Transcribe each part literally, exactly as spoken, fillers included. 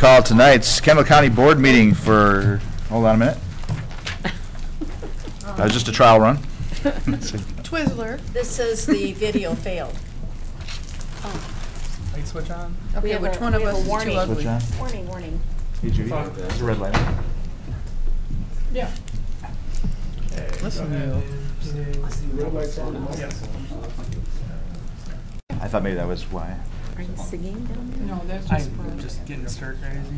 call tonight's Kendall County Board meeting for, hold on a minute. That was just a trial run. Twizzler. This says the video failed. Light switch on? Okay, which one of us is too warning. ugly? Switch on. Warning, warning. Hey Judy, there's a red light. Yeah. Listen to you. I thought maybe that was why. Are you singing down there? No, that's just I'm for... just getting stir crazy.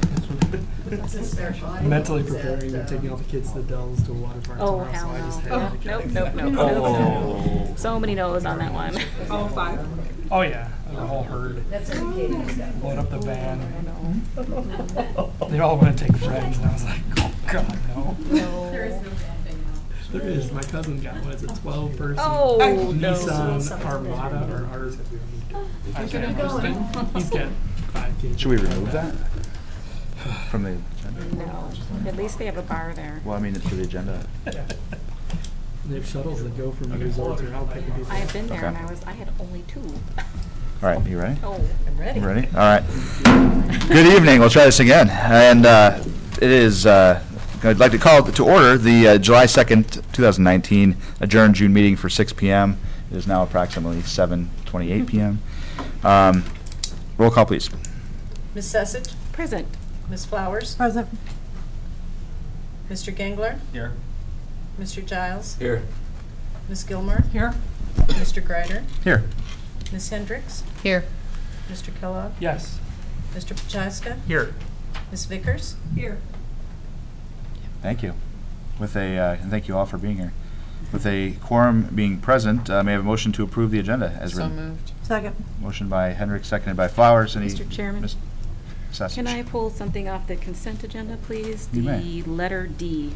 Mentally preparing and taking all the kids to the Dells to a water park Oh, tomorrow, hell so I just no. had to Oh, get nope, it. nope, nope, nope, nope. So many no's on that one. Oh, five? Oh yeah, the whole herd. That's indicating. Load up the van. They all want to take friends, and I was like, oh god, no. No. There is no camping now. There is. My cousin got, what is it, twelve person Oh, no. Nissan Armada, or ours. I can't understand. He's got five kids. Should we remove that from the agenda? No. At least they have a bar there. Well, I mean, it's for the agenda. Yeah. They have shuttles that go from resorts or out picking people. I have been there Okay. and I was, I had only two. All right, you ready? Oh, I'm ready. You ready? All right. Good evening. We'll try this again. And uh, it is, uh, I'd like to call to order the uh, July second, two thousand nineteen adjourned June meeting for six p m It is now approximately seven twenty-eight p m Um, roll call, please. Miz Sessage? Present. Miz Flowers? Present. Mister Gangler? Here. Mister Giles? Here. Miz Gilmore? Here. Mister Greider? Here. Miz Hendricks? Here. Mister Kellogg? Yes. Mister Prochaska? Here. Miz Vickers? Here. Thank you. With a, uh, and thank you all for being here. With a quorum being present, uh, may I have a motion to approve the agenda as So written? moved. Second. Motion by Hendrick, seconded by Flowers. Any? Mister Chairman? Miz Sessage? Can I pull something off the consent agenda, please? You may. The letter D.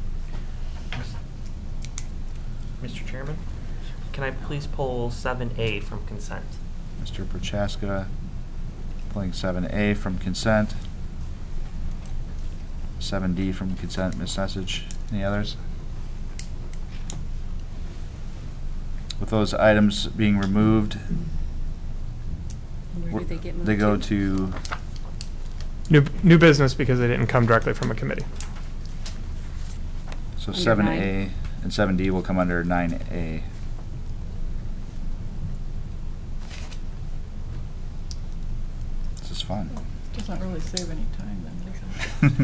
Mister Chairman, can I please pull seven A from consent? Mister Prochaska pulling seven A from consent. seven D from consent. Miz Sessage. Any others? With those items being removed, Where did they get moved they go to? to New, new business because they didn't come directly from a committee. so Under seven nine. A and seven D will come under nine A. This is fun. Doesn't really save any time then, does it?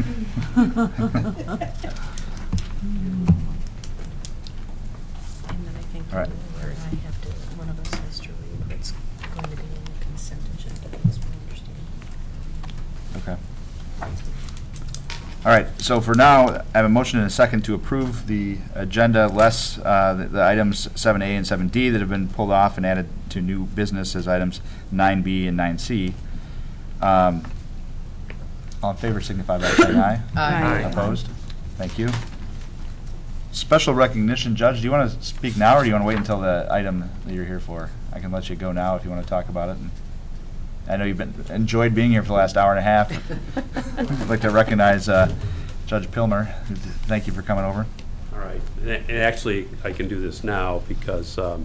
And then I think All right. where I have to, one of us has to read what's going to be in the consent agenda, as we understand. Okay. All right, so for now, I have a motion and a second to approve the agenda less uh, the, the items seven A and seven D that have been pulled off and added to new business as items nine B and nine C. Um, all in favor signify by saying aye. Aye. Opposed? Thank you. Special recognition, Judge, do you want to speak now or do you want to wait until the item that you're here for? I can let you go now if you want to talk about it. And I know you've been enjoyed being here for the last hour and a half. I'd like to recognize uh, Judge Pilmer. Thank you for coming over. All right. And actually, I can do this now because um,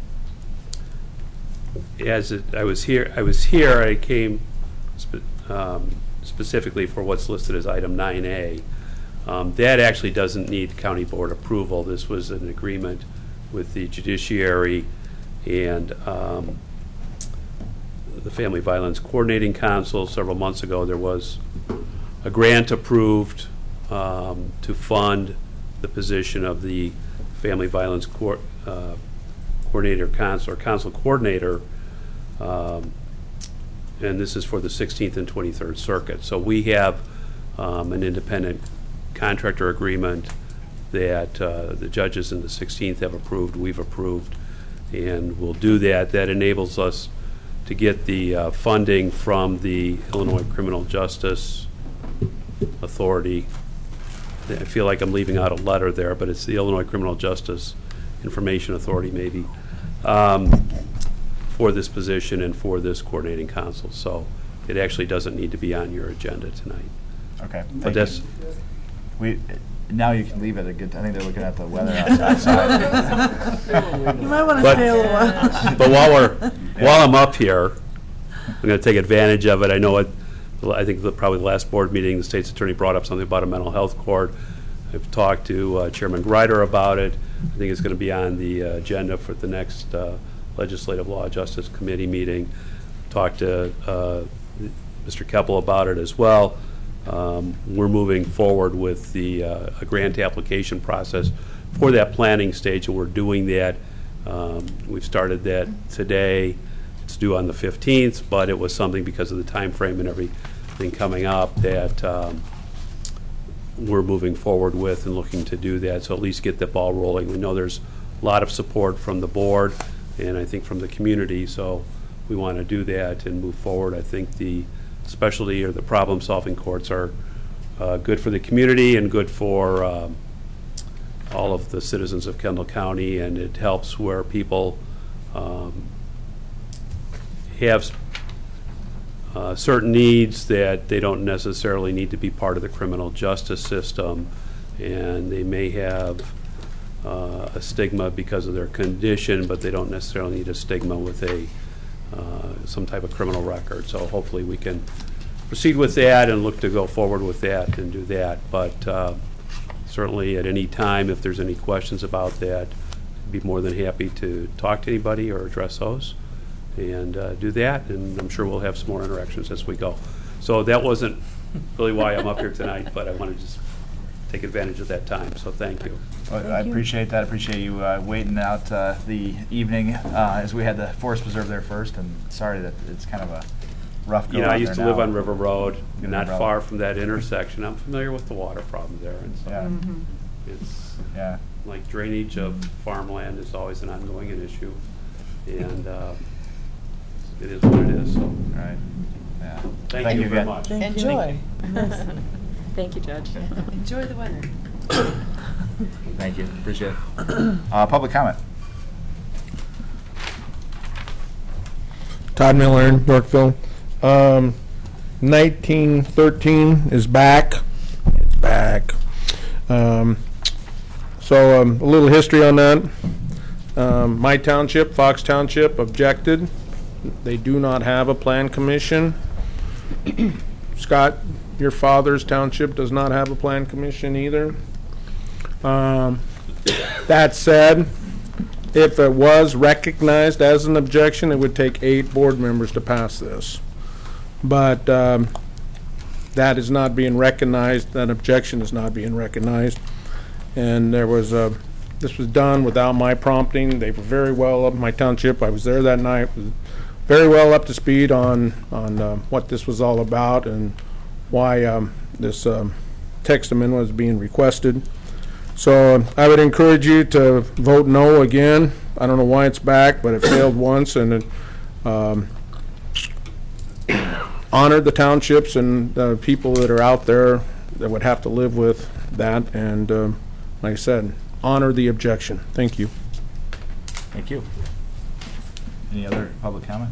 as it, I was here, I was here. I came spe um, specifically for what's listed as item nine A. Um, that actually doesn't need county board approval. This was an agreement with the judiciary and um, the Family Violence Coordinating Council. Several months ago, there was a grant approved um, to fund the position of the Family Violence Co uh, Coordinator Council or Council Coordinator, um, and this is for the sixteenth and twenty-third Circuit. So we have um, an independent contractor agreement that uh, the judges in the sixteenth have approved, we've approved, and we'll do that. That enables us to get the uh, funding from the Illinois Criminal Justice Authority. I feel like I'm leaving out a letter there, but it's the Illinois Criminal Justice Information Authority, maybe, um, for this position and for this coordinating council. So it actually doesn't need to be on your agenda tonight. Okay. But thank that's you. We now you can leave it a good. I think they're looking at the weather outside. You might want to But- stay a little while. But while we're while I'm up here, I'm going to take advantage of it. I know it, I think the, probably the last board meeting, the state's attorney brought up something about a mental health court. I've talked to uh, Chairman Greider about it. I think it's going to be on the uh, agenda for the next uh, Legislative Law Justice Committee meeting. Talked to uh, Mister Keppel about it as well. Um, we're moving forward with the uh, a grant application process for that planning stage, and we're doing that. Um, we've started that today. It's due on the fifteenth, but it was something because of the time frame and everything coming up that um, we're moving forward with and looking to do that, so at least get the ball rolling. We know there's a lot of support from the board and I think from the community, so we want to do that and move forward. I think the specialty or the problem-solving courts are uh, good for the community and good for um, all of the citizens of Kendall County, and it helps where people um, have uh, certain needs that they don't necessarily need to be part of the criminal justice system, and they may have uh, a stigma because of their condition, but they don't necessarily need a stigma with a uh, some type of criminal record. So hopefully we can proceed with that and look to go forward with that and do that. But uh, certainly at any time, if there's any questions about that, I'd be more than happy to talk to anybody or address those and uh, do that, and I'm sure we'll have some more interactions as we go. So that wasn't really why I'm up here tonight, but I want to just take advantage of that time, so thank you. Well, Thank I you. appreciate that. I appreciate you uh, waiting out uh, the evening uh, as we had the Forest Preserve there first, and sorry that it's kind of a rough go You know, I out used to there live now. on River Road, Good not road. far from that intersection. I'm familiar with the water problem there, and so Yeah, Mhm. it's yeah. like drainage of farmland is always an ongoing issue, and uh, it is what it is, so. All right. Yeah. Thank you very again. much. Thank you. Enjoy. Thank you, Judge. Enjoy the weather. Thank you. Appreciate it. Uh, public comment. Todd Miller, Yorkville. Um, nineteen thirteen is back. It's back. Um, so um, a little history on that. Um, my township, Fox Township, objected. They do not have a plan commission. Scott, your father's township does not have a plan commission either. Um, that said, if it was recognized as an objection, it would take eight board members to pass this. But um, that is not being recognized. That objection is not being recognized. And there was a, this was done without my prompting. They were very well up in my township. I was there that night. Was very well up to speed on on uh, what this was all about and why um, this um, text amendment was being requested. So I would encourage you to vote no again. I don't know why it's back, but it failed once, and it um, honored the townships and the people that are out there that would have to live with that. And um, like I said, honor the objection. Thank you. Thank you. Any other public comment?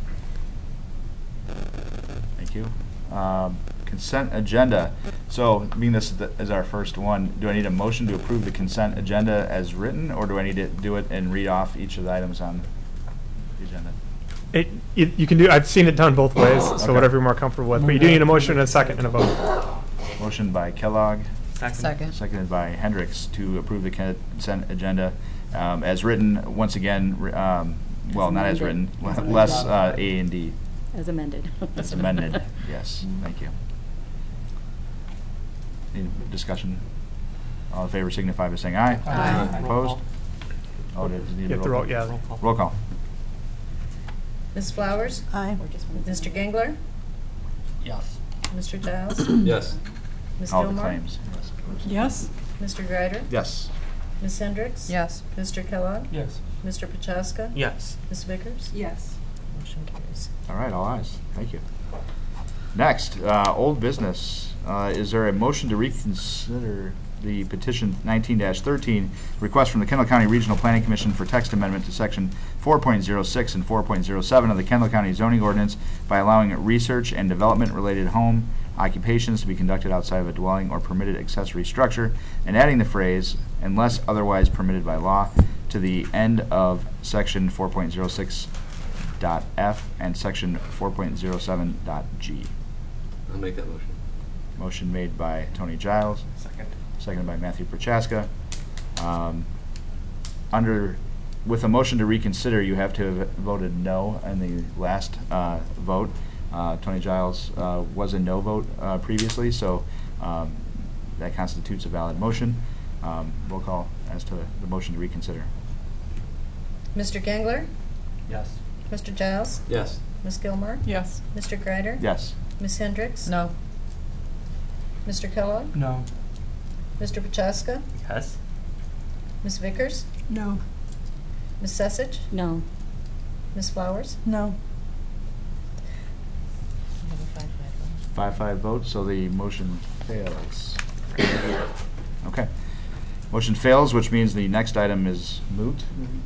Thank you. Um, Consent agenda. So, being this is the- is our first one, do I need a motion to approve the consent agenda as written, or do I need to do it and read off each of the items on the agenda? It, you, you can do, I've seen it done both ways, so Okay. whatever you're more comfortable with. But you do need a motion and a second and a vote. Motion by Kellogg, Second. Second. seconded by Hendricks to approve the consent agenda um, as written. Once again, re- um, well, As not as written, amended. less uh, A and D. As amended. As amended, yes, thank you. Any discussion? All in favor signify by saying aye. Aye. Opposed? Oh, does it need You a have to roll roll, call? yeah. Roll call. Miz Flowers? Aye. Mister Gangler? Yes. Mister Giles? Yes. Miz All the Gilmore? claims. Yes? Mister Greider? Yes. Miz Hendricks? Yes. Mister Kellogg? Yes. Mister Prochaska? Yes. Miz Vickers? Yes. Motion carries. All right, all ayes. Thank you. Next, uh, old business. Uh, Is there a motion to reconsider the petition nineteen thirteen, request from the Kendall County Regional Planning Commission for text amendment to section four point oh six and four point oh seven of the Kendall County zoning ordinance by allowing research and development-related home occupations to be conducted outside of a dwelling or permitted accessory structure, and adding the phrase, unless otherwise permitted by law, to the end of section four point oh six dot F and section four point oh seven dot G. I'll make that motion. Motion made by Tony Giles, Second. seconded by Matthew Prochaska. Um, Under, with a motion to reconsider, you have to have voted no in the last uh, vote. Uh, Tony Giles uh, was a no vote uh, previously, so um, that constitutes a valid motion. Um, Roll call as to the motion to reconsider. Mister Gangler? Yes. Mister Giles? Yes. Miss Gilmore? Yes. Mister Greider? Yes. Miss Hendricks? No. Mister Kellogg? No. Mister Prochaska? Yes. Miss Vickers? No. Miss Sessage? No. Miss Flowers? No. I have a five five vote. Five, five votes, so the motion fails. Okay. Motion fails, which means the next item is moot.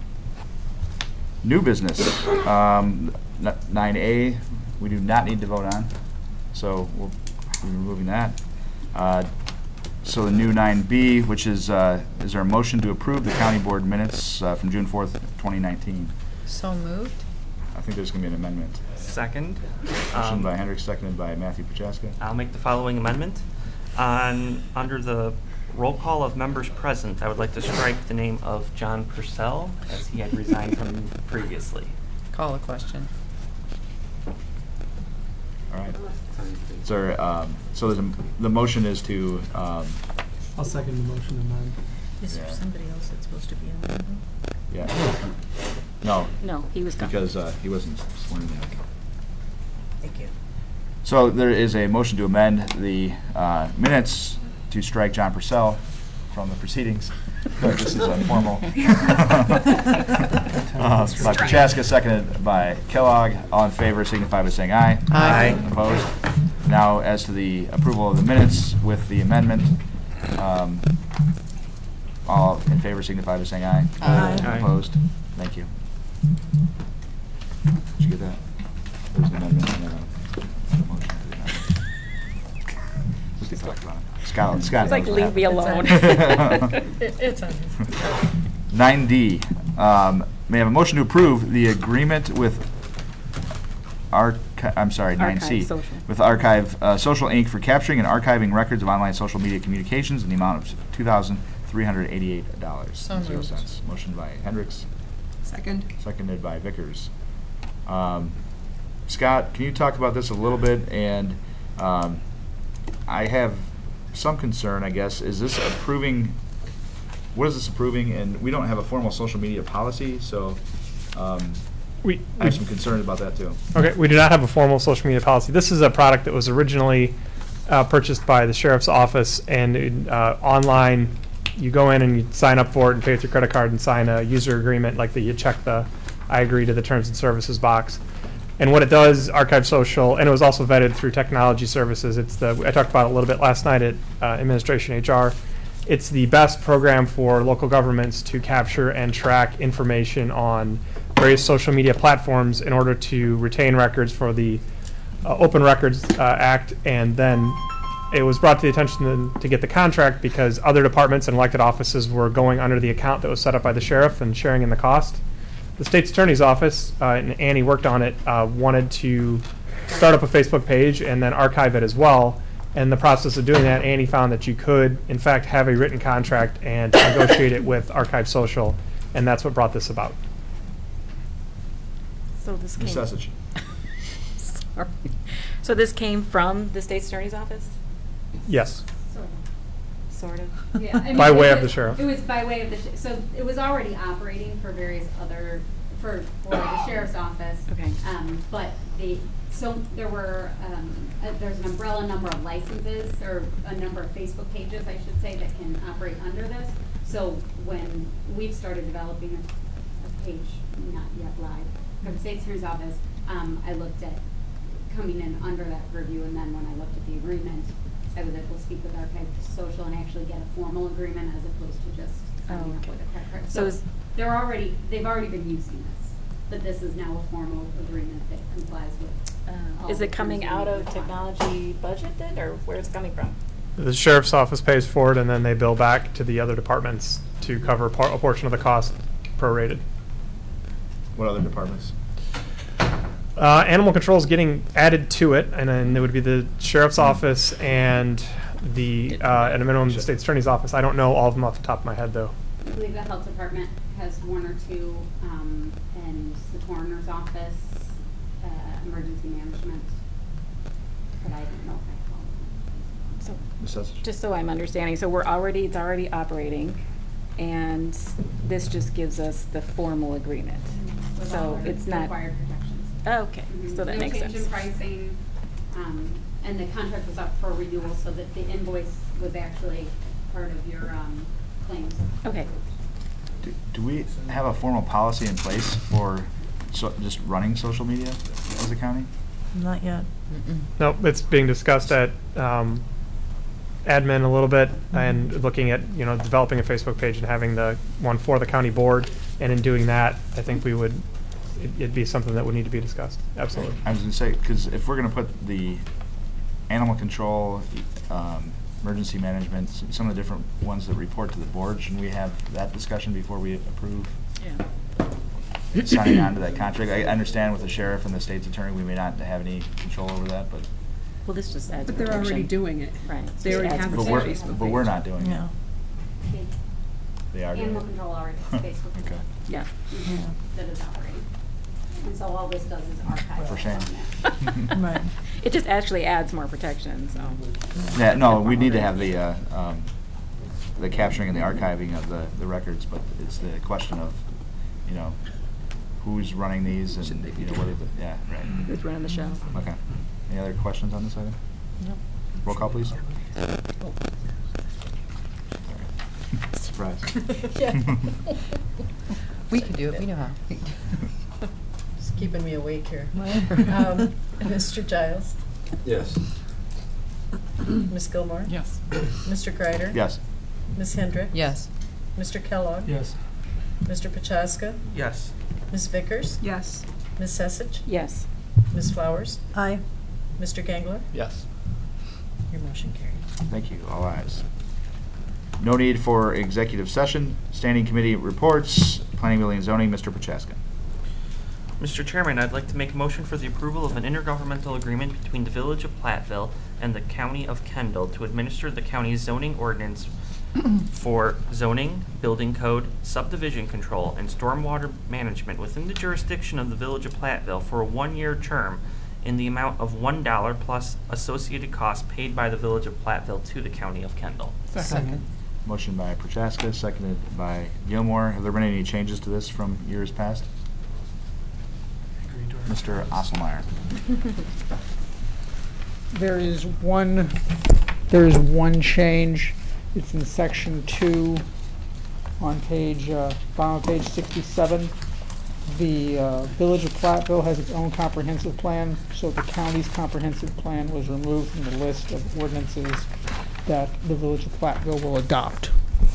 New business. Um, nine A, we do not need to vote on, so we'll be removing that. Uh, So the new nine B, which is, uh, is there a motion to approve the county board minutes uh, from June fourth, twenty nineteen? So moved? I think there's going to be an amendment. Second. Motion Um, by Hendrick, seconded by Matthew Prochaska. I'll make the following amendment. On, under the roll call of members present, I would like to strike the name of John Purcell, as he had resigned from previously. Call a question. All right. So, um, so there's a, the motion is to, um, I'll second the motion and then. Is there Yeah. somebody else that's supposed to be on that? yeah. No, No, he was gone. because uh, he wasn't sworn in yet. Thank you. So there is a motion to amend the uh, minutes to strike John Purcell from the proceedings. But this is a formal. uh, by Prochaska, seconded by Kellogg. All in favor, signify by saying aye. Aye. Opposed? Now, as to the approval of the minutes with the amendment, um, all in favor, signify by saying aye. Aye. Aye. Opposed? Thank you. Did you get that? There's an amendment and then a motion to the amendment. We can talk about it. Scott, Scott He's like, knows what leave me happened. alone. It's on. Nine D, um, may I have a motion to approve the agreement with Archi- I'm sorry, nine C. Archive Social. With Archive uh, Social Incorporated for capturing and archiving records of online social media communications in the amount of two thousand three hundred eighty-eight dollars. So moved. Motion by Hendricks, Second. seconded by Vickers. Um, Scott, can you talk about this a little bit? And um, I have some concern, I guess. Is this approving, what is this approving? And we don't have a formal social media policy, so um, We, I have some concerns about that too. Okay, we do not have a formal social media policy. This is a product that was originally uh, purchased by the sheriff's office, and uh, online, you go in and you sign up for it and pay with your credit card and sign a user agreement, like that you check the I agree to the terms and services box. And what it does, Archive Social, and it was also vetted through Technology Services. It's the I talked about it a little bit last night at uh, Administration H R. It's the best program for local governments to capture and track information on various social media platforms in order to retain records for the uh, Open Records uh, Act. And then it was brought to the attention to, to get the contract because other departments and elected offices were going under the account that was set up by the sheriff and sharing in the cost. The state's attorney's office, uh, and Annie worked on it, uh, wanted to start up a Facebook page and then archive it as well. In the process of doing that, Annie found that you could, in fact, have a written contract and negotiate it with Archive Social, and that's what brought this about. So this came. Miz Sessage. Sorry. So this came from the state's attorney's office? Yes. Sort of. Yeah, I mean, By it way of was- the sheriff. It was by way of the, sh- so it was already operating for various other, for, for the sheriff's office. Okay. Um, but the, so there were, um, uh, there's an umbrella number of licenses, or a number of Facebook pages, I should say, that can operate under this. So when we've started developing a, a page, not yet live, for the state's attorney's office, um, I looked at coming in under that purview, and then when I looked at the agreement, I was able to speak with Archive Social and actually get a formal agreement as opposed to just signing Oh, up okay. with a credit card. So So is- they're already, they've already been using this, but this is now a formal agreement that complies with. Uh, all Is the it coming terms and out of requirements. technology budgeted, or where's it coming from? The sheriff's office pays for it, and then they bill back to the other departments to cover par- a portion of the cost prorated. What other departments? Uh, animal control is getting added to it, and then there would be the sheriff's office and the, uh, at a minimum, the state's attorney's office. I don't know all of them off the top of my head, though. I believe the health department has one or two, um, and the coroner's office, uh, emergency management. But I don't know if I call them. So, Miz Sessage? just so I'm understanding, so we're already, it's already operating, and this just gives us the formal agreement. With So all our it's not, required protections. oh, okay, Mhm. so that makes No change in sense. pricing, um, and the contract was up for renewal, so that the invoice was actually part of your, um, claims. Okay. Do, do we have a formal policy in place for so, just running social media as a county? Not yet. Nope, it's being discussed at um, admin a little bit, and looking at, you know, developing a Facebook page and having the one for the county board. And in doing that, I think we would, it- it'd be something that would need to be discussed. Absolutely. I was gonna say, because if we're gonna put the animal control, um, emergency management, s- some of the different ones that report to the board, shouldn't we have that discussion before we approve Yeah. signing on to that contract? I understand with the sheriff and the state's attorney, we may not have any control over that, but, Well, this just adds But they're already protection. doing it. Right. They already Adds have but their we're, protection. Facebook but we're page. not doing it. Yeah. They are doing Animal it. control already has Facebook. Okay. Yeah. Mhm. That is operating. And so all this does is archive. For shame. on that. Right. It just actually adds more protection, so. Yeah, no, we need to have the, uh, um, the capturing and the archiving of the, the records, but it's the question of, you know, who's running these and, you know, what are the, yeah, right. Who's running the show? Okay. Any other questions on this item? Nope. Roll call, please. Surprise. Yeah. We can do it, we know how. Just keeping me awake here. Um, Mister Giles? Yes. Miz Gilmore? Yes. Mister Kreider? Yes. Miz Hendrick? Yes. Mister Kellogg? Yes. Mister Pachaska? Yes. Miz Vickers? Yes. Miz Sessage? Yes. Miz Flowers? Aye. Mister Gangler? Yes. Your motion carried. Thank you. All ayes. No need for executive session. Standing committee reports. Planning, Building, and Zoning, Mister Prochaska. Mister Chairman, I'd like to make a motion for the approval of an intergovernmental agreement between the Village of Platteville and the County of Kendall to administer the county's zoning ordinance for zoning, building code, subdivision control, and stormwater management within the jurisdiction of the Village of Platteville for a one-year term in the amount of one dollar plus associated costs paid by the Village of Platteville to the County of Kendall. Second. Motion by Prochaska, seconded by Gilmore. Have there been any changes to this from years past? Mister Osselmeyer. There is one, there is one change. It's in section two on page, uh, bottom of page sixty-seven. The uh, Village of Platteville has its own comprehensive plan, so the county's comprehensive plan was removed from the list of ordinances that the Village of Platteville will adopt.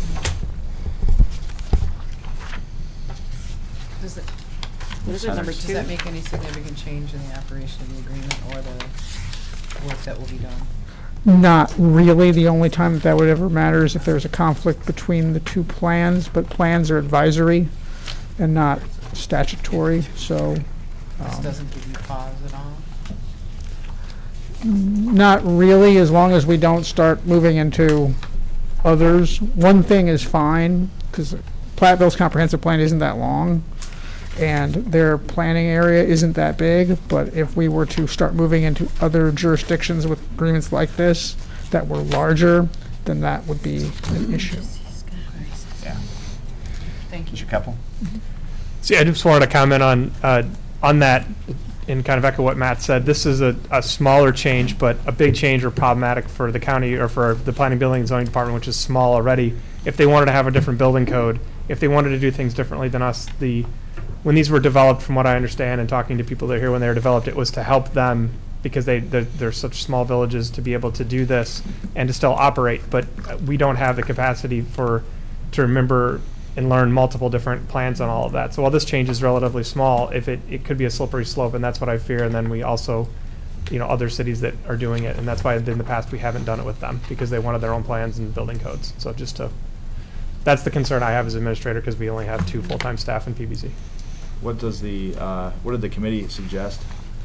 Does it, What is it, number does two? that make any significant change in the operation of the agreement or the work that will be done? Not really. The only time that that would ever matter is if there's a conflict between the two plans, but plans are advisory and not statutory, so. This um, doesn't give you pause at all? Not really, as long as we don't start moving into others. One thing is fine, because Platteville's comprehensive plan isn't that long, and their planning area isn't that big, but if we were to start moving into other jurisdictions with agreements like this that were larger, then that would be an issue. Yeah. Thank you. Mister Keppel? See, I just wanted to comment on, uh, on that and kind of echo what Matt said. This is a, a smaller change, but a big change or problematic for the county or for the Planning, Building, and Zoning Department, which is small already. If they wanted to have a different building code, if they wanted to do things differently than us, the, when these were developed, from what I understand and talking to people that are here when they were developed, it was to help them because they, they're, they're such small villages to be able to do this and to still operate. But we don't have the capacity for, to remember and learn multiple different plans on all of that. So while this change is relatively small, if it, it could be a slippery slope, and that's what I fear. And then we also, you know, other cities that are doing it, and that's why in the past we haven't done it with them because they wanted their own plans and building codes. So just to, that's the concern I have as administrator because we only have two full-time staff in P B Z. What does the, uh, what did the committee suggest?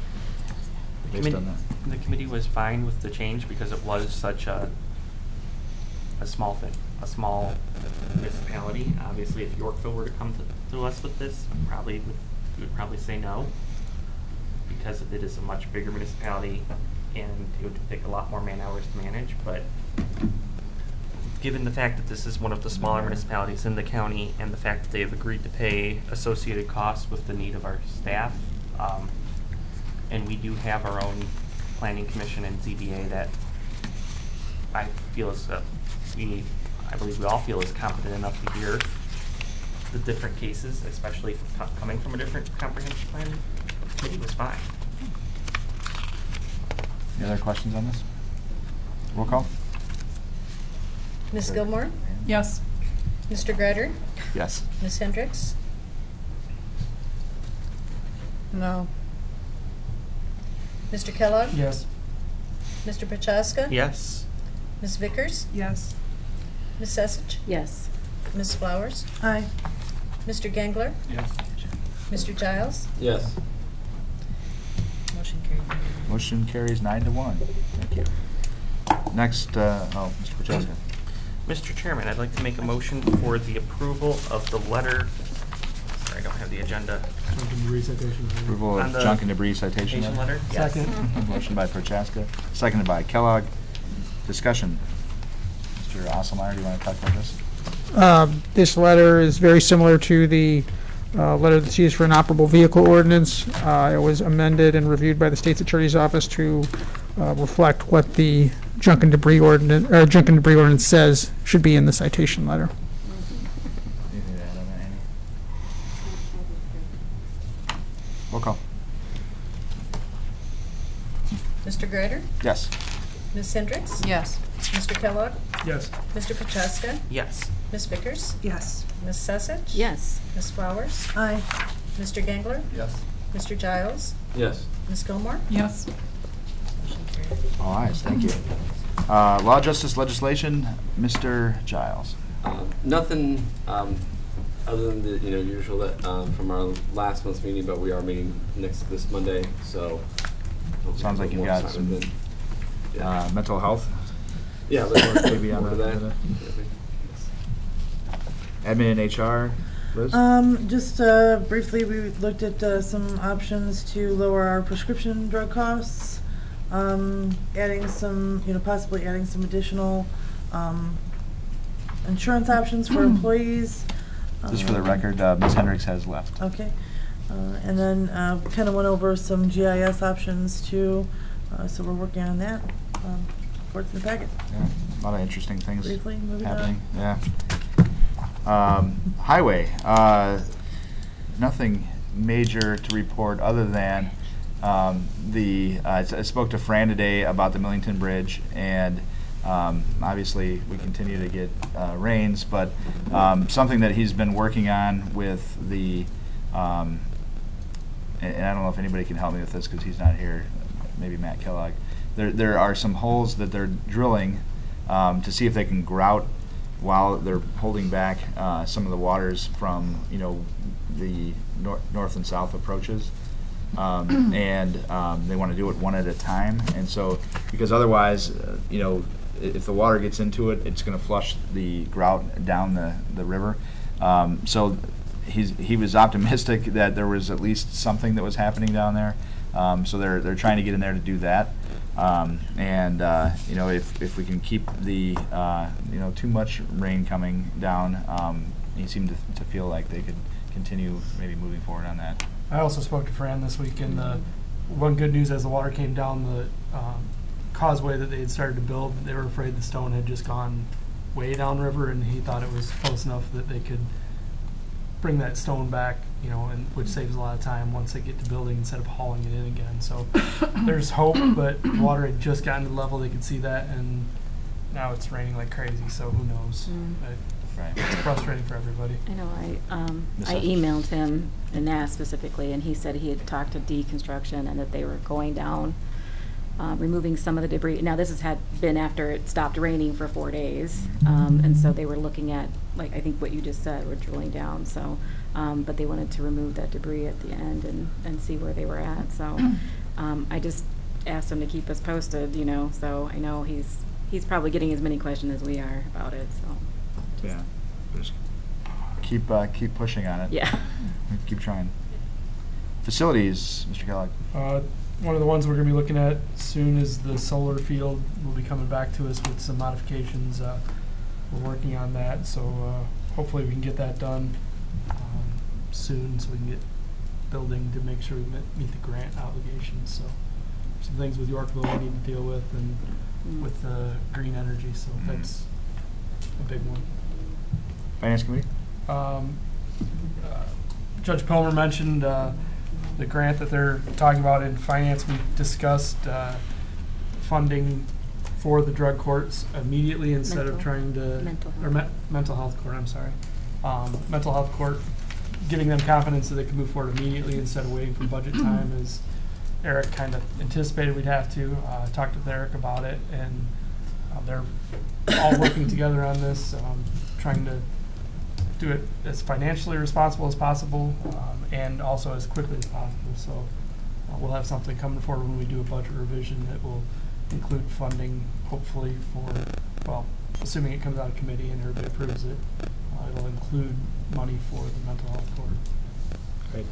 based Committee- on that? The committee was fine with the change because it was such a, a small thing, a small municipality. Obviously, if Yorkville were to come to, to us with this, probably would, we would probably say no, because it is a much bigger municipality and it would take a lot more man hours to manage, but given the fact that this is one of the smaller municipalities in the county and the fact that they have agreed to pay associated costs with the need of our staff, um, and we do have our own planning commission and Z B A that I feel is, uh, we, I believe we all feel is competent enough to hear the different cases, especially co- coming from a different comprehensive plan. Committee was fine. Any other questions on this? Roll call? Miz Gilmore? Yes. Mister Greider? Yes. Miz Hendricks? No. Mister Kellogg? Yes. Mister Prochaska? Yes. Miz Vickers? Yes. Miz Sesich? Yes. Miz Flowers? Aye. Mister Gangler? Yes. Mister Giles? Yes. Motion carried. Motion carries nine to one. Thank you. Next, uh, oh, Mister Prochaska. Mister Chairman, I'd like to make a motion for the approval of the letter, sorry, I don't have the agenda. Approval On of the junk and debris citation citation letter. letter? Yes. Second. Motion by Prochaska, seconded by Kellogg. Discussion. Mister Osselmeyer, do you want to talk about this? Uh, This letter is very similar to the uh, letter that's used for an operable vehicle ordinance. Uh, It was amended and reviewed by the state's attorney's office to uh, reflect what the junk and debris ordinance, or junk and debris ordinance says should be in the citation letter. Anything to add on that, Amy? Roll call. Mister Greider? Yes. Miz Hendricks? Yes. Mister Kellogg? Yes. Mister Prochaska? Yes. Miz Vickers? Yes. Miz Sesich? Yes. Miz Flowers? Aye. Mister Gangler? Yes. Mister Giles? Yes. Miz Gilmore? Yes. Motion carried. All ayes, thank you. Uh, Law, Justice, Legislation, Mister Giles. Uh, Nothing um, other than the, you know, usual that um, from our last month's meeting, but we are meeting next this Monday, so. hopefully Sounds like a you've little got more some excitement than- uh, Yeah, mental health. yeah, let's maybe on more to the- that. the- Yeah, we- Admin and H R, Liz? Um, just, uh, briefly, we looked at, uh, some options to lower our prescription drug costs. Um, adding some, you know, possibly adding some additional, um, insurance options for employees. Just for the Um, record, uh, Miz Hendricks has left. Okay. Uh, and then, uh, kind of went over some G I S options too, uh, so we're working on that. Um, Reports in the packet. Yeah, a lot of interesting things Briefly, moving on. happening. Yeah. Um, highway, uh, nothing major to report other than um, the. Uh, I s- I spoke to Fran today about the Millington Bridge, and um, obviously we continue to get uh, rains, but um, something that he's been working on with the. Um, and, and I don't know if anybody can help me with this because he's not here. Maybe Matt Kellogg. There, there are some holes that they're drilling um, to see if they can grout while they're holding back uh, some of the waters from, you know, the nor- north and south approaches. Um, and um, they want to do it one at a time. And so, because otherwise, uh, you know, i- if the water gets into it, it's going to flush the grout down the, the river. Um, so he's, he was optimistic that there was at least something that was happening down there. Um, so they're, they're trying to get in there to do that. Um, and, uh, you know, if, if we can keep the, uh, you know, too much rain coming down, um, he seemed to, to feel like they could continue maybe moving forward on that. I also spoke to Fran this week, and uh, one good news as the water came down the um, causeway that they had started to build, they were afraid the stone had just gone way downriver, and he thought it was close enough that they could bring that stone back, you know, and which saves a lot of time once they get to building instead of hauling it in again. So there's hope, but the water had just gotten to the level they could see that, and now it's raining like crazy. So who knows? Mm. But Right. it's frustrating for everybody. I know, I, um, Miss I Evans. emailed him and asked specifically, and he said he had talked to deconstruction and that they were going down, uh, removing some of the debris. Now, this has had been after it stopped raining for four days, um, and so they were looking at, like, I think what you just said, we're drilling down, so, um, but they wanted to remove that debris at the end and, and see where they were at, so, um, I just, asked him to keep us posted, you know, so I know he's, he's probably getting as many questions as we are about it, so. Yeah. Just keep, uh, keep pushing on it. Yeah. Keep trying. Facilities, Mister Kellogg. Uh, one of the ones we're gonna be looking at soon is the solar field. Will be coming back to us with some modifications. Uh, we're working on that, so uh, hopefully we can get that done um, soon, so we can get building to make sure we meet, meet the grant obligations. So some things with Yorkville we need to deal with, and Mm. with uh, green energy. So Mhm. that's a big one. Finance Committee? Um, uh, Judge Pilmer mentioned uh, the grant that they're talking about in finance. We discussed uh, funding for the drug courts immediately instead of Mental- trying to, mental or health. me- mental health court, I'm sorry. Um, mental health court, giving them confidence that they can move forward immediately instead of waiting for budget time, as Eric kind of anticipated we'd have to. Uh, talked with Eric about it, and uh, they're all working together on this, um, trying to do it as financially responsible as possible, um, and also as quickly as possible. So uh, we'll have something coming forward when we do a budget revision that will include funding, hopefully for, well, assuming it comes out of committee and everybody approves it, uh, it'll include money for the mental health court. Great.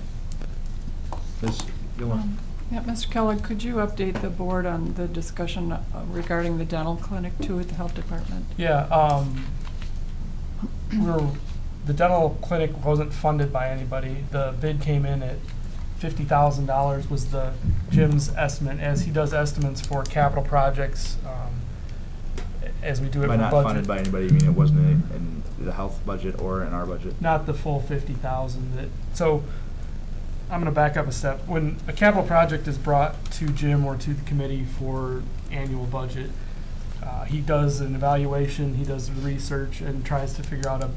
Miz Gilmore? Um, Yeah, Mister Kellogg, could you update the board on the discussion uh, regarding the dental clinic too at the health department? Yeah, um, we're, the dental clinic wasn't funded by anybody. The bid came in at fifty thousand dollars was the Jim's estimate, as he does estimates for capital projects, um, as we do it By for not budget. funded by anybody, you mean it wasn't in, in the health budget or in our budget? Not the full fifty thousand. That so. I'm going to back up a step. When a capital project is brought to Jim or to the committee for annual budget, uh, he does an evaluation, he does the research, and tries to figure out a.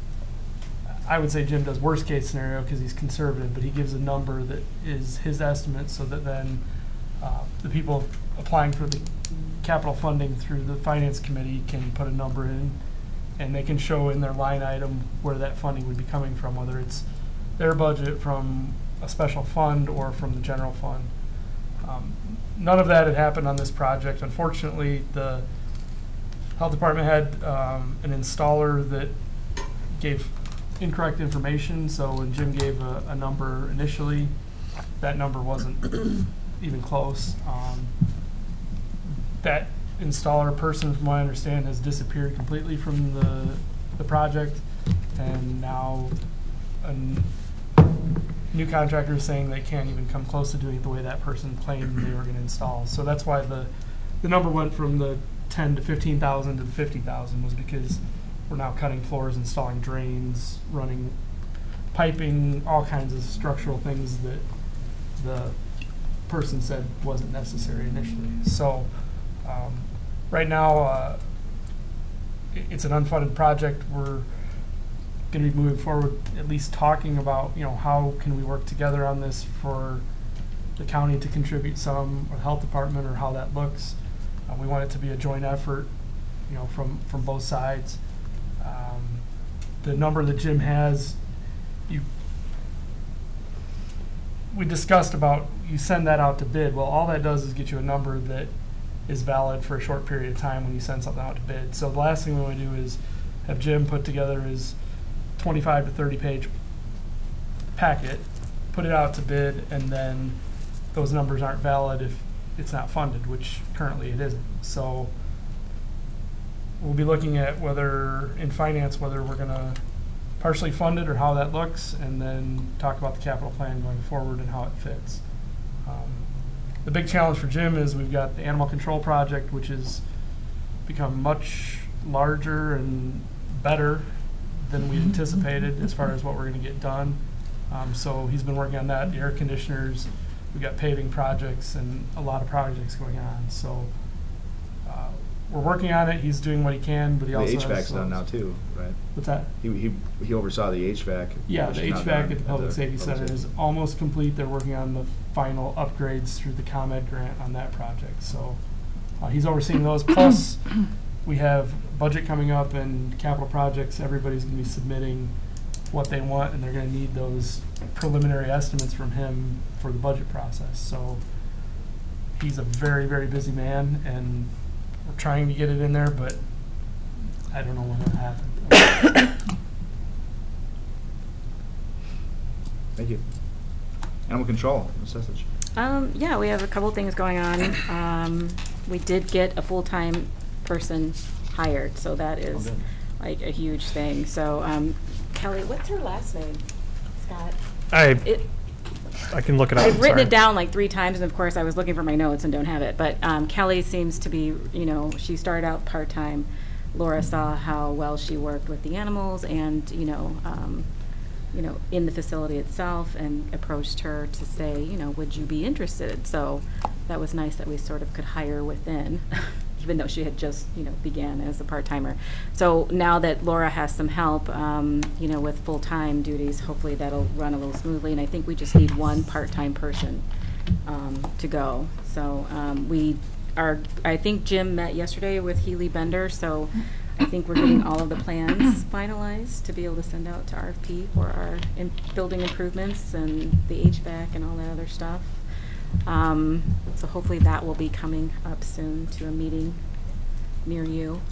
I would say Jim does worst case scenario because he's conservative, but he gives a number that is his estimate, so that then uh, the people applying for the capital funding through the finance committee can put a number in, and they can show in their line item where that funding would be coming from, whether it's their budget from a special fund or from the general fund. Um, none of that had happened on this project. Unfortunately, the health department had um, an installer that gave incorrect information, so when Jim gave a, a number initially, that number wasn't even close. Um, that installer person, from what I understand, has disappeared completely from the, the project, and now an new contractor is saying they can't even come close to doing it the way that person claimed they were going to install. So that's why the the number went from the ten to fifteen thousand to the fifty thousand, was because we're now cutting floors, installing drains, running piping, all kinds of structural things that the person said wasn't necessary initially. So um, right now uh, it- it's an unfunded project. We're going to be moving forward, at least talking about, you know, how can we work together on this for the county to contribute some, or the health department, or how that looks. Uh, we want it to be a joint effort, you know, from, from both sides. Um, the number that Jim has, you, we discussed about, you send that out to bid. Well, all that does is get you a number that is valid for a short period of time when you send something out to bid. So the last thing we want to do is have Jim put together his twenty-five to thirty page packet, put it out to bid, and then those numbers aren't valid if it's not funded, which currently it isn't. So we'll be looking at whether, in finance, whether we're going to partially fund it or how that looks, and then talk about the capital plan going forward and how it fits. Um, the big challenge for Jim is we've got the animal control project, which has become much larger and better than we anticipated as far as what we're going to get done. Um, so he's been working on that, the air conditioners, we've got paving projects, and a lot of projects going on. So uh, we're working on it. He's doing what he can, but he The also H V A has C's done now too, right? What's that? He, he, he oversaw the H V A C. Yeah, which the is not H V A C done at the Public Safety Public Center is Safety. almost complete. They're working on the final upgrades through the ComEd grant on that project. So uh, he's overseeing those. Plus, we have budget coming up and capital projects. Everybody's going to be submitting what they want, and they're going to need those preliminary estimates from him for the budget process. So he's a very, very busy man, and we're trying to get it in there, but I don't know when it'll happen. Thank you. Animal control, Miz Sesich. Um, yeah, we have a couple things going on. Um, we did get a full-time person hired, so that is good. like a huge thing. So, um, Kelly, what's her last name? Scott? I, It, I can look it up. I've written sorry. it down like three times, and of course I was looking for my notes and don't have it. But um, Kelly seems to be, you know, she started out part-time. Laura saw how well she worked with the animals and, you know, um, you know, in the facility itself, and approached her to say, you know, would you be interested? So that was nice that we sort of could hire within, even though she had just, you know, began as a part-timer. So now that Laura has some help, um, you know, with full-time duties, hopefully that'll run a little smoothly. And I think we just need one part-time person um, to go. So um, we are, I think Jim met yesterday with Healy Bender, so I think we're getting all of the plans finalized to be able to send out to R F P for our in building improvements and the H V A C and all that other stuff. Um, so hopefully that will be coming up soon to a meeting near you.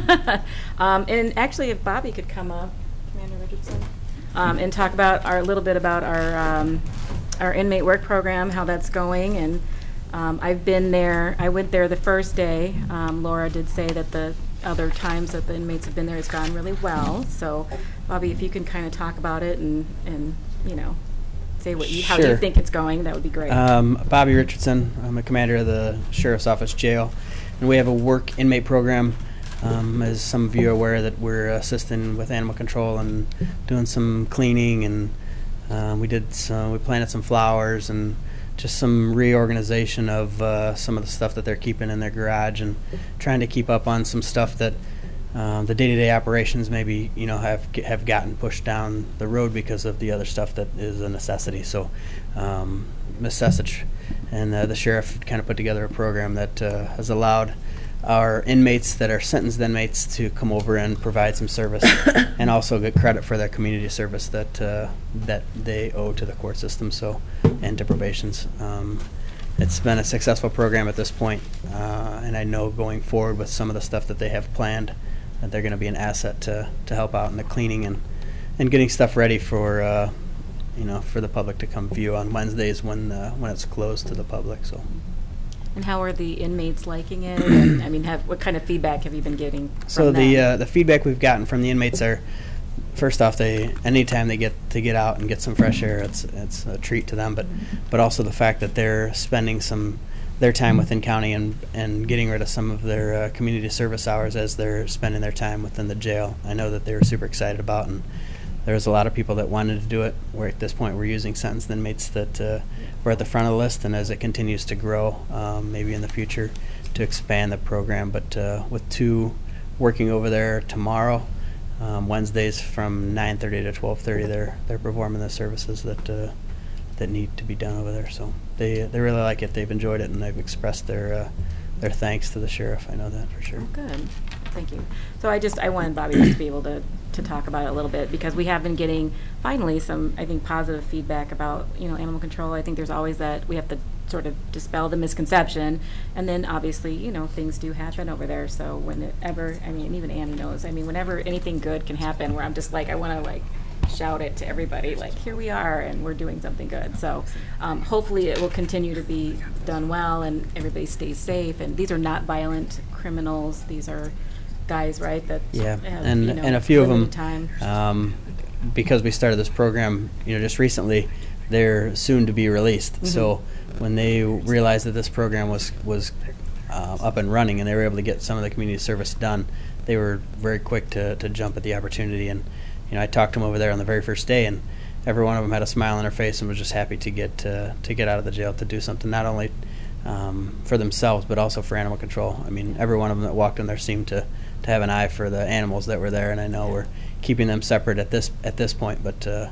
um, and actually, if Bobby could come up, Commander Richardson, um, and talk about our a little bit about our um, our inmate work program, how that's going. And um, I've been there. I went there the first day. Um, Laura did say that the other times that the inmates have been there, it's gone really well. So, Bobby, if you can kind of talk about it and and you know. Say what you, how you Sure. think it's going, that would be great. Um, Bobby Richardson, I'm a commander of the Sheriff's Office Jail, and we have a work inmate program. Um, as some of you are aware, that we're assisting with animal control and doing some cleaning, and um, we did some, we planted some flowers and just some reorganization of uh, some of the stuff that they're keeping in their garage, and trying to keep up on some stuff that Um, the day-to-day operations maybe, you know, have have gotten pushed down the road because of the other stuff that is a necessity. So, um, Miz Sesich and uh, the sheriff kind of put together a program that uh, has allowed our inmates that are sentenced inmates to come over and provide some service, and also get credit for their community service that uh, that they owe to the court system. So, and to probations. Um, It's been a successful program at this point, uh, and I know going forward with some of the stuff that they have planned, that they're going to be an asset to, to help out in the cleaning and, and getting stuff ready for uh, you know for the public to come view on Wednesdays when uh, when it's closed to the public. So. And how are the inmates liking it? And I mean, have what kind of feedback have you been getting from So them? the uh, the feedback we've gotten from the inmates are, first off, they anytime they get to get out and get some fresh air, it's it's a treat to them. But but also the fact that they're spending some their time within county and and getting rid of some of their uh, community service hours as they're spending their time within the jail. I know that they were super excited about, and there's a lot of people that wanted to do it. We're at this point we're using sentenced inmates that uh, were at the front of the list, and as it continues to grow, um, maybe in the future to expand the program. But uh, with two working over there tomorrow. Um, Wednesdays from nine thirty to twelve thirty, they're they're performing the services that uh, that need to be done over there. So they they really like it. They've enjoyed it, and they've expressed their uh, their thanks to the sheriff. I know that for sure. Oh, good. Thank you. So I just I wanted Bobby just to be able to to talk about it a little bit, because we have been getting finally some, I think, positive feedback about, you know, animal control. I think there's always that we have to sort of dispel the misconception, and then obviously, you know, things do happen over there. So whenever, I mean, even Annie knows, I mean, whenever anything good can happen, where I'm just like, I want to like shout it to everybody, like, here we are and we're doing something good. So um, hopefully it will continue to be done well and everybody stays safe. And these are not violent criminals. These are guys, right, that Yeah, have, and you know, and a few of them, limited time. um, because we started this program, you know, just recently, they're soon to be released. Mhm. So when they realized that this program was was uh, up and running, and they were able to get some of the community service done, they were very quick to to jump at the opportunity. And you know, I talked to them over there on the very first day, and every one of them had a smile on their face and was just happy to get uh, to get out of the jail to do something not only um, for themselves but also for animal control. I mean, every one of them that walked in there seemed to to have an eye for the animals that were there, and I know we're keeping them separate at this at this point, but uh,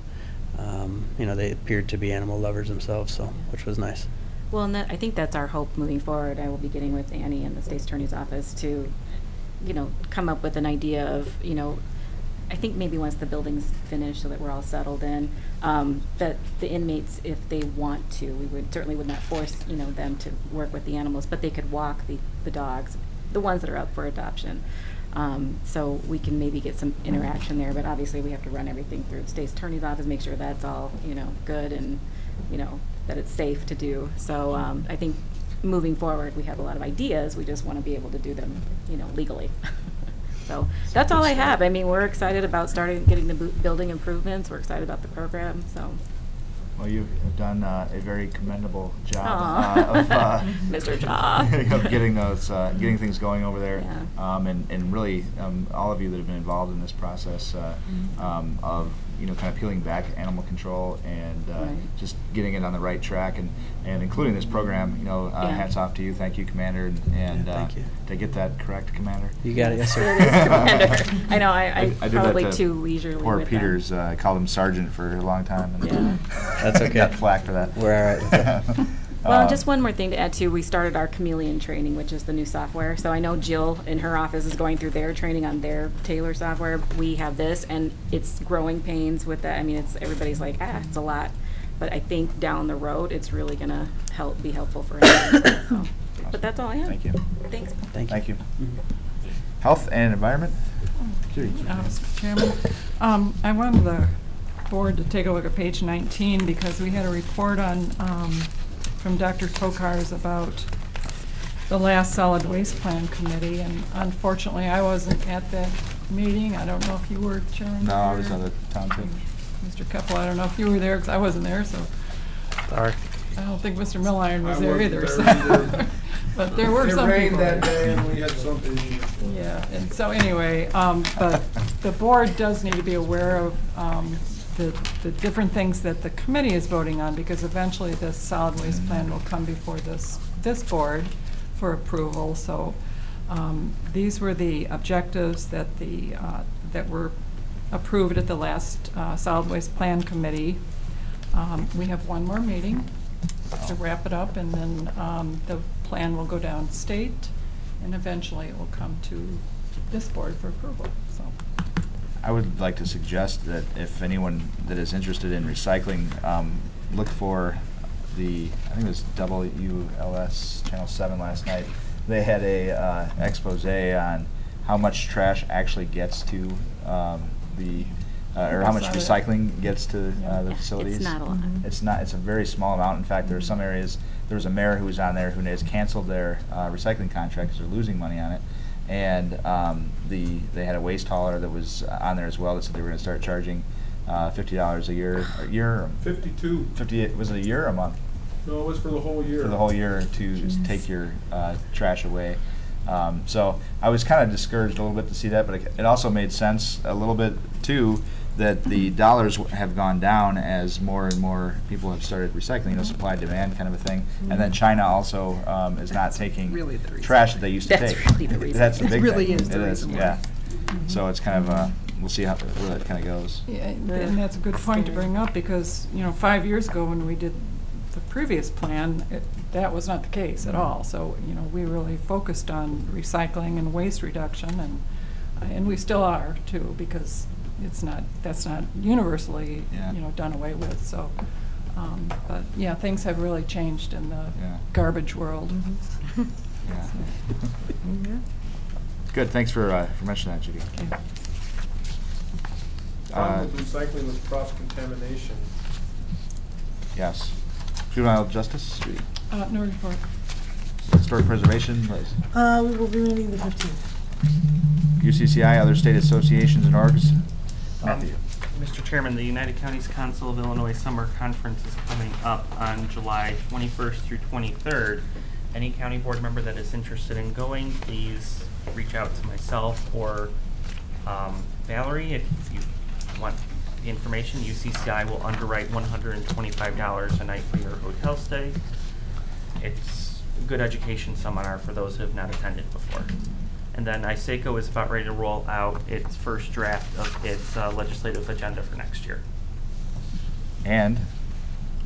um, you know, they appeared to be animal lovers themselves, so which was nice. Well, and that, I think that's our hope moving forward. I will be getting with Annie and the State's Attorney's Office to, you know, come up with an idea of, you know, I think maybe once the building's finished, so that we're all settled in, um, that the inmates, if they want to, we would certainly would not force, you know, them to work with the animals, but they could walk the, the dogs, the ones that are up for adoption. Um, so we can maybe get some interaction there, but obviously we have to run everything through the state's attorney's office, make sure that's all, you know, good and, you know, that it's safe to do. So um, I think moving forward, we have a lot of ideas. We just want to be able to do them, you know, legally. So that's all I have. I mean, we're excited about starting getting the bu- building improvements. We're excited about the program. So. Well, you have done uh, a very commendable job Aw. uh, of uh, Mister Jaw. of getting those, uh, getting things going over there, Yeah. um, and and really um, all of you that have been involved in this process uh, Mhm. um, of you know kind of peeling back animal control and uh, Right. just getting it on the right track and, and including this program. You know, uh, Yeah. hats off to you. Thank you, Commander. And, and Yeah, thank uh, you. did I get that correct, Commander? You got it, yes, sir. It is, Commander. I know, I, I, did that probably to too leisurely Poor with them. Peters, uh, I called him Sergeant for a long time. And Yeah. That's okay. Got flack for that. We're all right with that. Well, Um, just one more thing to add too. We started our Chameleon training, which is the new software. So I know Jill in her office is going through their training on their Taylor software. We have this, and it's growing pains with that. I mean, it's everybody's like, ah, it's a lot, but I think down the road, it's really gonna help be helpful for everyone. So, but that's all I have. Thank you. Thanks. Thank you. Thank you. Health and Environment? Judy. Uh, Mister Chairman, um, I wanted the board to take a look at page nineteen because we had a report on, um, from Doctor Tokars about the last solid waste plan committee, and unfortunately I wasn't at that meeting. I don't know if you were, Chairman. No, I was Brewer. on the township. Mister Keppel, I don't know if you were there because I wasn't there, so. Sorry. I don't think Mister Milliron was I there wasn't either, there so. either. But there were It some rained people. that day and we had some issues. Yeah, and so anyway, um, but the board does need to be aware of, um, the, the different things that the committee is voting on, because eventually this solid waste plan will come before this, this board for approval. So, um, these were the objectives that the, uh, that were approved at the last, uh, solid waste plan committee. Um, we have one more meeting to wrap it up, and then, um, the plan will go down state, and eventually it will come to this board for approval, so. I would like to suggest that if anyone that is interested in recycling, um, look for the, I think it was W L S Channel seven last night. They had a uh, expose on how much trash actually gets to um, the, uh, or how much I saw that. recycling gets to uh, the Yeah, facilities. it's not a lot. Mhm. It's not, it's a very small amount. In fact, there are some areas, there was a mayor who was on there who has canceled their uh, recycling contract because they're losing money on it. And um, the they had a waste hauler that was on there as well that said they were going to start charging uh, fifty dollars a year, a year, Fifty-two. fifty. Was it a year or a month? No, it was for the whole year. For the whole year to just take your uh, trash away. Um, so I was kind of discouraged a little bit to see that, but it, it also made sense a little bit too that the dollars w- have gone down as more and more people have started recycling, you know, supply demand kind of a thing. And then China also um, is not taking really the reason. trash that they used to That's take. really the reason. That's the That big really thing. is the It reason why. Yeah. So it's kind of uh, we'll see how where that kind of goes. Yeah, and that's a good point to bring up, because, you know, five years ago when we did the previous plan, it, that was not the case at all. So, you know, we really focused on recycling and waste reduction, and, and we still are too, because it's not, that's not universally, Yeah. you know, done away with, so. Um, but, yeah, things have really changed in the Yeah. garbage world. Yeah. Good. Thanks for uh, for mentioning that, Judy. Okay. Problem Uh, with recycling was cross-contamination. yes. Juvenile justice, Judy. Uh, no report. Historic preservation, Liz. Uh, we will be meeting the fifteenth. U C C I, other state associations and orgs. Matthew. Mister Chairman, the United Counties Council of Illinois Summer Conference is coming up on July twenty-first through twenty-third. Any county board member that is interested in going, please reach out to myself or um, Valerie if you want the information. U C C I will underwrite one hundred twenty-five dollars a night for your hotel stay. It's a good education seminar for those who have not attended before. And then I S A C O is about ready to roll out its first draft of its uh, legislative agenda for next year. And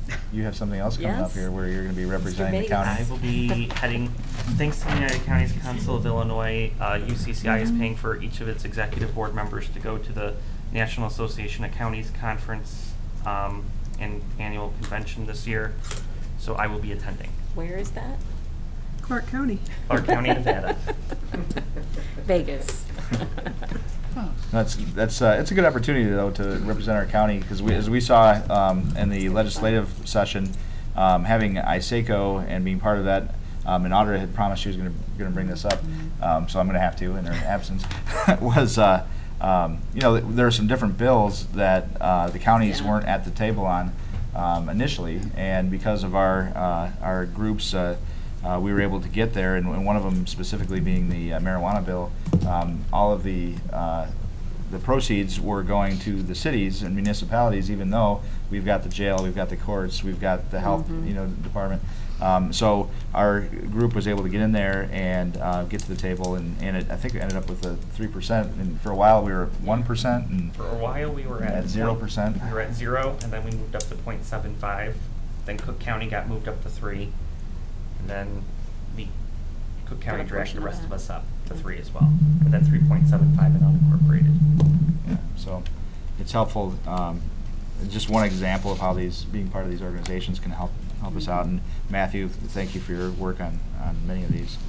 you have something else coming up Yes. here where you're going to be representing the Mays. county. I will be heading, thanks to the United Counties Council of Illinois, uh, U C C I is paying for each of its executive board members to go to the National Association of Counties Conference um, and annual convention this year. So I will be attending. Where is that? Clark County. Clark County, Nevada. Vegas. That's that's uh, it's a good opportunity though to represent our county because we, as we saw um, in the legislative session, um, having ISACO and being part of that, um, and Audra had promised she was going to going to bring this up, um, so I'm going to have to in her absence. was uh, um, you know there are some different bills that uh, the counties Yeah. weren't at the table on um, initially, and because of our uh, our groups. Uh, Uh, we were able to get there, and, and one of them specifically being the uh, marijuana bill. Um, all of the uh, the proceeds were going to the cities and municipalities, even though we've got the jail, we've got the courts, we've got the health, Mhm. you know, department. Um, so our group was able to get in there and uh, get to the table, and, and it, I think it ended up with a three percent. And for a while, we were at one percent, and For a while, we were at At zero one- percent? We were at zero, and then we moved up to point seven five. Then Cook County got moved up to three, and then the Cook County Got a dragged the portion of rest of that. us up to three as well, and then three point seven five in unincorporated. Yeah, so it's helpful. Um, just one example of how these being part of these organizations can help help us out. And Matthew, thank you for your work on on many of these.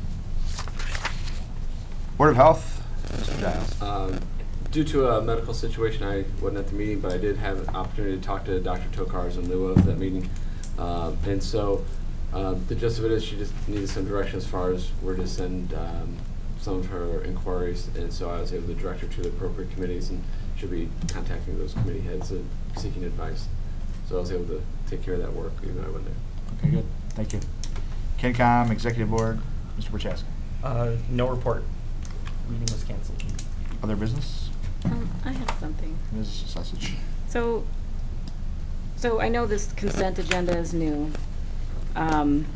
Board of Health, Mister Giles. Um, Due to a medical situation, I wasn't at the meeting, but I did have an opportunity to talk to Doctor Tokars in lieu of that meeting. Um, And so, uh, the gist of it is she just needed some direction as far as where to send um, some of her inquiries. And so I was able to direct her to the appropriate committees, and she'll be contacting those committee heads and seeking advice. So I was able to take care of that work, even though I wasn't there. Okay, good. Thank you. KenCom, Executive Board, Mister Prochaska. Uh, no report. Meeting was canceled. Other business? Um, I have something. Miz Sussage. So, so I know this consent agenda is new. Um,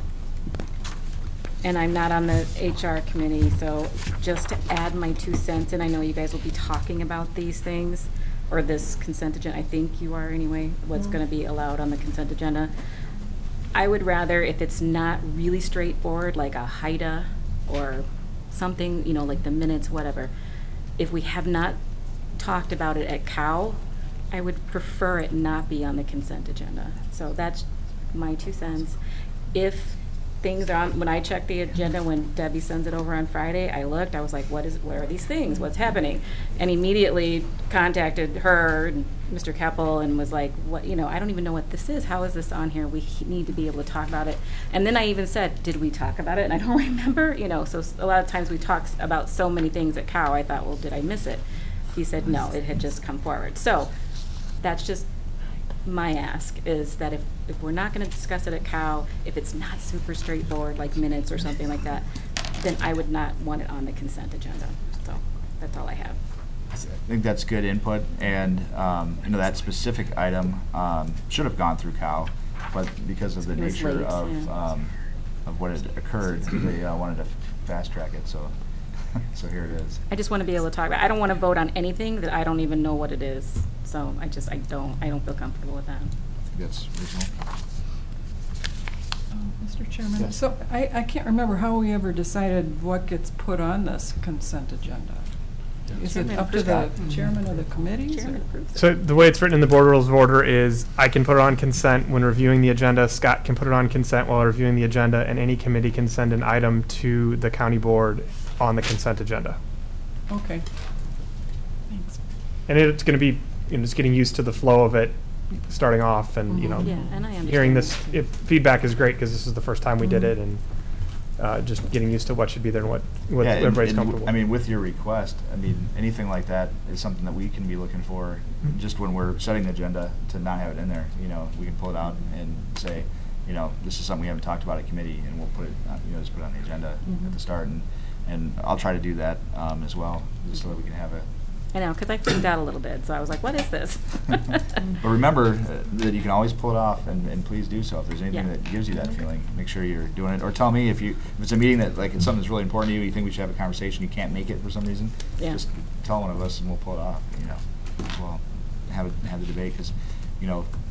and I'm not on the H R committee, so just to add my two cents, and I know you guys will be talking about these things, or this consent agenda, I think you are anyway, what's Mhm. gonna be allowed on the consent agenda. I would rather, if it's not really straightforward, like a HIDA or something, you know, like the minutes, whatever, if we have not talked about it at COW, I would prefer it not be on the consent agenda. So that's my two cents. If things are on, when I checked the agenda, when Debbie sends it over on Friday, I looked, I was like, what is, what are these things? What's happening? And immediately contacted her, and Mister Keppel, and was like, what, you know, I don't even know what this is. How is this on here? We need to be able to talk about it. And then I even said, did we talk about it? And I don't remember, you know, so a lot of times we talk about so many things at COW, I thought, well, did I miss it? He said, no, it had just come forward. So that's just my ask, is that if, if we're not going to discuss it at COW, if it's not super straightforward, like minutes or something like that, then I would not want it on the consent agenda. So that's all I have. I think that's good input, and um, you know that specific item um, should have gone through COW, but because of the It was nature late, of yeah. um, of what had occurred, they uh, wanted to f- fast track it. So, so here it is. I just want to be able to talk about, I don't want to vote on anything that I don't even know what it is. So I just, I don't, I don't feel comfortable with that. I think that's reasonable. Mister Chairman, Yes. so I, I can't remember how we ever decided what gets put on this consent agenda. Is it Chairman up to approves the it. chairman of the committees? Chairman or- approves it. So the way it's written in the board rules of order is I can put it on consent when reviewing the agenda. Scott can put it on consent while reviewing the agenda, and any committee can send an item to the county board on the consent agenda. Okay. Thanks. And it's going to be, you know, just getting used to the flow of it starting off, and, you know, Yeah, and I hearing understand this, that. if feedback is great because this is the first time we did Mhm. it, and uh, just getting used to what should be there and what, what Yeah, and- everybody's and w- comfortable. I mean, with your request, I mean, anything like that is something that we can be looking for. Mhm. Just when we're setting the agenda, to not have it in there, you know, we can pull it out and say, you know, this is something we haven't talked about at committee, and we'll put it, uh, you know, just put it on the agenda Mhm. at the start, and and I'll try to do that um, as well, just so that we can have it. I know, because I freaked out a little bit, so I was like, what is this? But remember uh, that you can always pull it off, and, and please do so. If there's anything Yeah. that gives you that feeling, make sure you're doing it. Or tell me if you if it's a meeting that like it's something that's really important to you, you think we should have a conversation, you can't make it for some reason. Yeah. Just tell one of us, and we'll pull it off. You know, we'll have it, have the debate because, you know,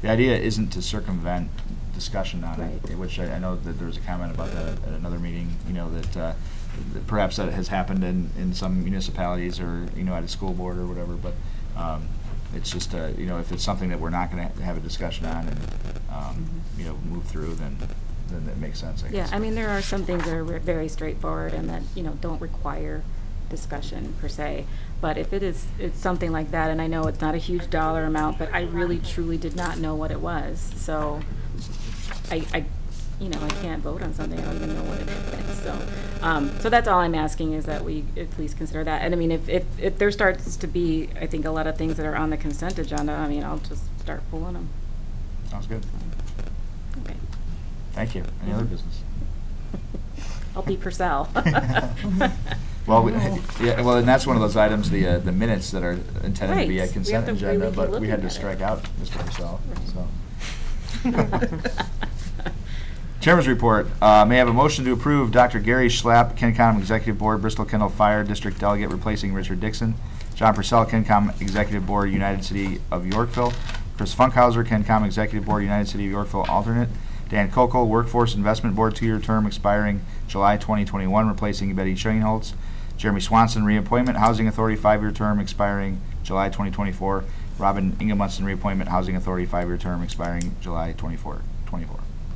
the idea isn't to circumvent discussion on it, Right. which I, I know that there was a comment about that at another meeting, you know, that, uh, that perhaps that has happened in, in some municipalities or, you know, at a school board or whatever, but, um, it's just, uh, you know, if it's something that we're not gonna ha- have a discussion on and, um, you know, move through, then, then that makes sense, I Yeah, guess. I mean, there are some things that are ve- very straightforward and that, you know, don't require discussion per se. But if it is, it's something like that, and I know it's not a huge dollar amount, but I really truly did not know what it was. So I, I, you know, I can't vote on something I don't even know what it is. So, um, so that's all I'm asking is that we at least consider that. And I mean, if, if, if there starts to be, I think, a lot of things that are on the consent agenda, I mean, I'll just start pulling them. Sounds good. Okay. Thank you. Any other business? I'll be Purcell. Well, we, yeah, well, and that's one of those items, the, uh, the minutes that are intended to be Right. a We consent have to agenda, really be but we looking had to at it. strike out Mister Purcell, so. Chairman's report, uh, may I have a motion to approve Doctor Gary Schlapp, KenCom Executive Board, Bristol Kendall Fire District Delegate, replacing Richard Dixon. John Purcell, KenCom Executive Board, United City of Yorkville. Chris Funkhauser, KenCom Executive Board, United City of Yorkville, alternate. Dan Kokel, Workforce Investment Board, two-year term expiring July twenty twenty-one, replacing Betty Schoenholtz. Jeremy Swanson, reappointment, Housing Authority, five-year term expiring July twenty twenty-four. Robin Ingemunson, reappointment, Housing Authority, five-year term expiring July twenty-four. twenty-four.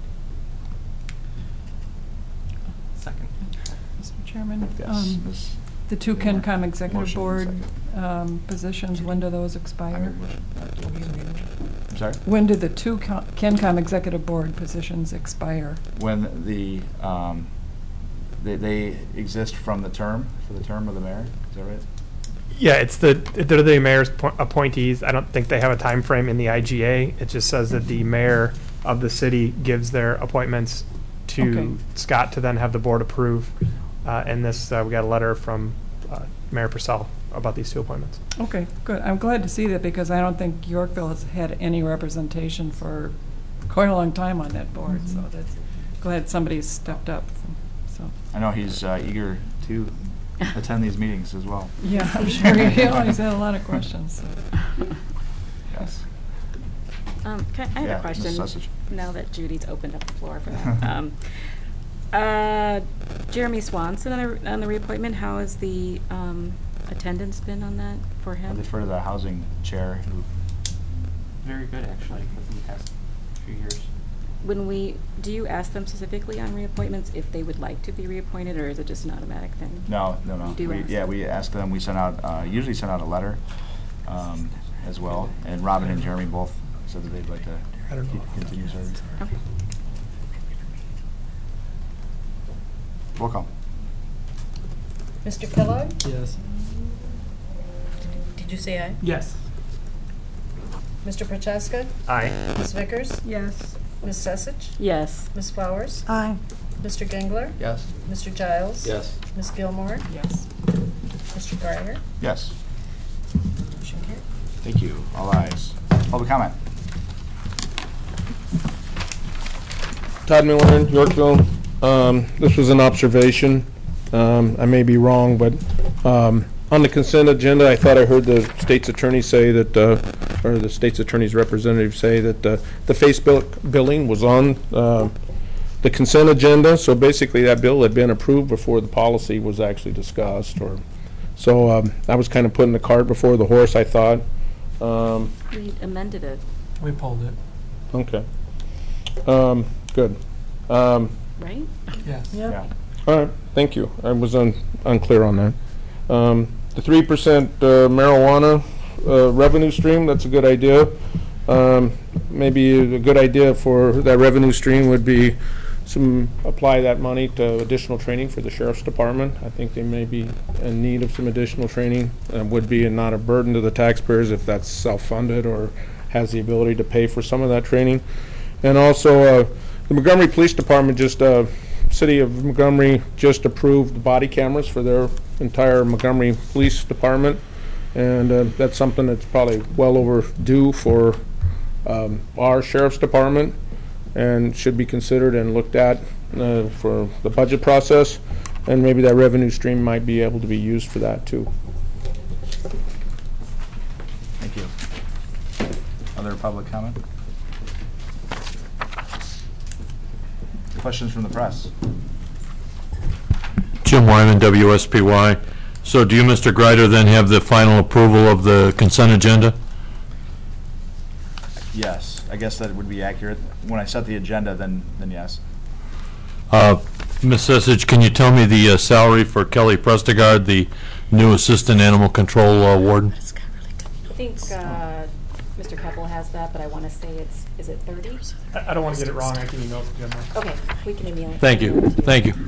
Second. Mister Chairman, Yes, um, Miz the two Whitmore. KenCom Executive Motion Board second. um, positions, when do those I expire? make a motion. I'm sorry? When do the two co- KenCom Executive Board positions expire? When the, um, they, they exist from the term, for the term of the mayor, is that right? Yeah, it's the, they're the mayor's po- appointees. I don't think they have a time frame in the I G A. It just says that the mayor of the city gives their appointments to Okay. Scott to then have the board approve. Uh, and this, uh, we got a letter from uh, Mayor Purcell about these two appointments. Okay, good. I'm glad to see that because I don't think Yorkville has had any representation for quite a long time on that board. So that's glad somebody's stepped up. So I know he's uh, eager to attend these meetings as well. yeah, I'm sure he always had a lot of questions. So. Yes. Um, can, I have Yeah, a Miz question, Sussage. now that Judy's opened up the floor for that. Um, uh, Jeremy Swanson on the, on the reappointment, how has the, um, attendance been on that for I'll him? defer to the housing chair who, Very good, actually, within the past few years. When we, do you ask them specifically on reappointments if they would like to be reappointed, or is it just an automatic thing? no, no, no. You do We- ask Yeah, them? we ask them, we send out, uh, usually send out a letter um, as well. And Robin and Jeremy both said that they'd like to I don't know. keep- continue serving. Okay. Roll call. Mister Kellogg? Yes. Did you say aye? Yes. Mister Prochaska? Aye. Miz Vickers? Yes. Miz Sussage? Yes. Miz Flowers? Aye. Mister Gengler? Yes. Mister Giles? Yes. Miz Gilmore? Yes. Mister Breyer? Yes. Motion carried. Thank you. All ayes. Public comment. Todd Miller, Yorkville. Um, This was an observation. Um, I may be wrong, but um, on the consent agenda, I thought I heard the state's attorney say that, uh, or the state's attorney's representative say that uh, the Facebook billing was on uh, the consent agenda. So basically, that bill had been approved before the policy was actually discussed. Or so um, I was kind of putting the cart before the horse, I thought. Um, We amended it, We pulled it. Okay. Um, Good. Um, right? Yes. Yep. Yeah. All right, thank you. I was un- unclear on that. Um, The three percent uh, marijuana uh, revenue stream, that's a good idea. Um, Maybe a good idea for that revenue stream would be some, apply that money to additional training for the sheriff's department. I think they may be in need of some additional training. Uh, Would be not a burden to the taxpayers if that's self-funded or has the ability to pay for some of that training. And also, uh, the Montgomery Police Department just, uh, City of Montgomery just approved body cameras for their entire Montgomery Police Department. And uh, that's something that's probably well overdue for um, our Sheriff's Department and should be considered and looked at uh, for the budget process. And maybe that revenue stream might be able to be used for that too. Thank you. Other public comment? questions from the press? Jim Wyman, W S P Y. So do you, Mister Greider, then have the final approval of the consent agenda? Yes, I guess that would be accurate. When I set the agenda, then, then yes. Uh, Miz Sesage, can you tell me the uh, salary for Kelly Prestigard, the new Assistant Animal Control uh, Warden? I think uh, Mister Keppel has that, but I want to say it's, is it thirty? I I don't want to get it wrong, I can email it to Jim. Okay, we can email it. Thank you, thank you.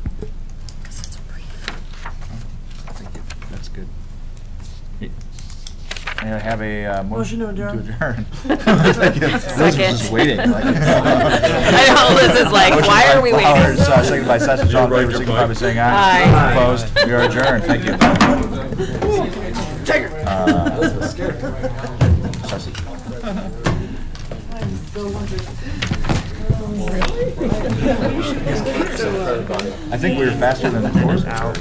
That's good. And I have a uh, Motion motion to to adjourn. adjourn. Thank you. Liz was just Second. waiting. like- I know, Liz is like, Motion why by are we waiting? Flowers, uh, Second by Sessions, all in favor, signify by saying aye. Aye. Opposed, we are adjourned, thank you. Uh, Sessions. I think we were faster than the doors now.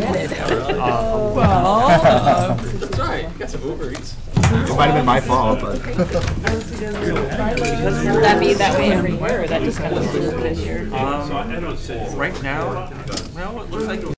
Well, uh, It's all right, you got some Uber Eats. It might have been my fault, but. Doesn't that be that way every year, or that just kind of this year? Um, right now, well, it looks like